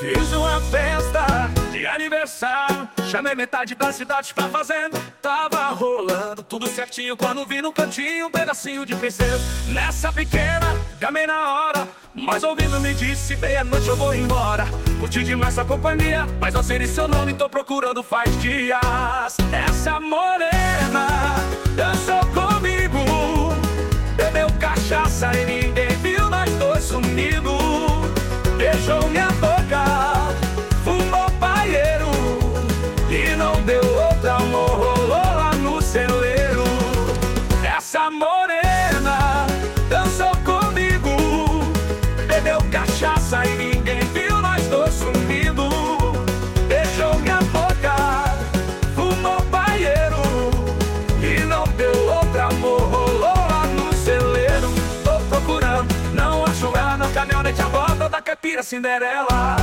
Fiz uma festa de aniversário, chamei metade da cidade pra fazenda. Tava rolando tudo certinho quando vi no cantinho um pedacinho de princesa. Nessa pequena, gamei na hora, mas ouvindo me disse, meia-noite eu vou embora. Curti demais sua companhia, mas não sei nem seu nome, tô procurando faz dias. Essa morena dançou comigo, bebeu cachaça e ninguém viu nós dois sumidos. Beijou minha boca, fumou paieiro e não deu outra, amor rolou lá no celeiro. Essa morena dançou comigo, bebeu cachaça e ninguém viu nós dois sumidos. Beijou minha boca, fumou paieiro e não deu outra, amor rolou lá no celeiro. Tô procurando, não acho ela na caminhonete a bordo da caipira Cinderela.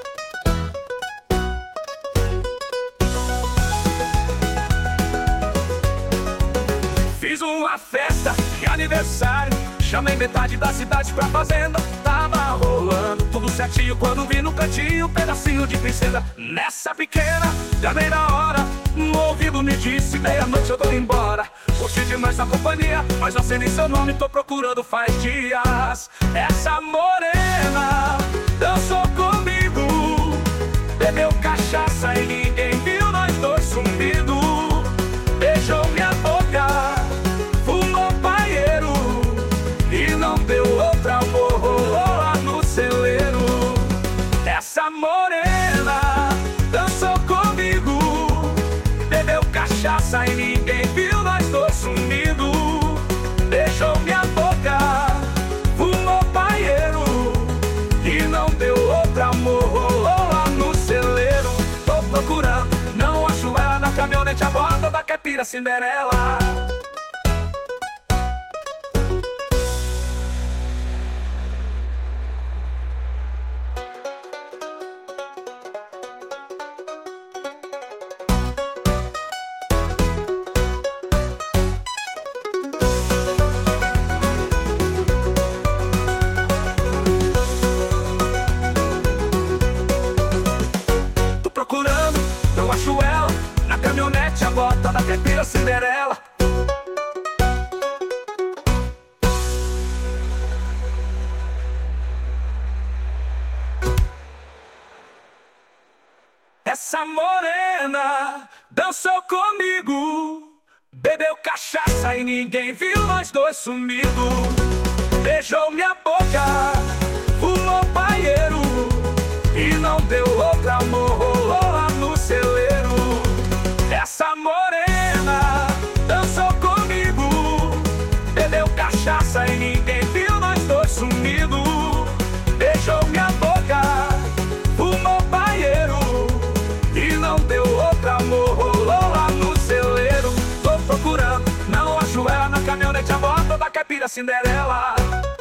Fiz uma festa de aniversário, chamei metade da cidade pra fazenda. Tava rolando tudo certinho quando vi no cantinho um pedacinho de princesa. Nessa pequena, gamei na hora, no ouvido me disse, meia-noite eu tô embora. Curti demais sua companhia, mas não sei nem seu nome, tô procurando faz dias. Essa morena dançou comigo, bebeu cachaça e ninguém viu nós dois sumidos. Beijou minha boca, fumou paieiro e não deu outra, amor rolou lá no celeiro. Essa morena dançou comigo, bebeu cachaça e ninguém viu nós dois sumidos. Beijou minha boca, fumou paieiro e não deu outra, amor rolou lá no celeiro. Tô procurando, não acho ela na caminhonete a bordo da caipira Cinderela. Procurando, não acho ela na caminhonete a bota da caipira Cinderela. Essa morena dançou comigo, bebeu cachaça e ninguém viu nós dois sumidos. Beijou minha boca, fumou paieiro e não deu outra, amor rolou lá no celeiro. Essa morena dançou comigo, bebeu cachaça e ninguém viu nós dois sumidos. Beijou minha boca, fumou paieiro e não deu outra, amor rolou lá no celeiro. Tô procurando, não acho ela na caminhonete a bordo da caipira Cinderela.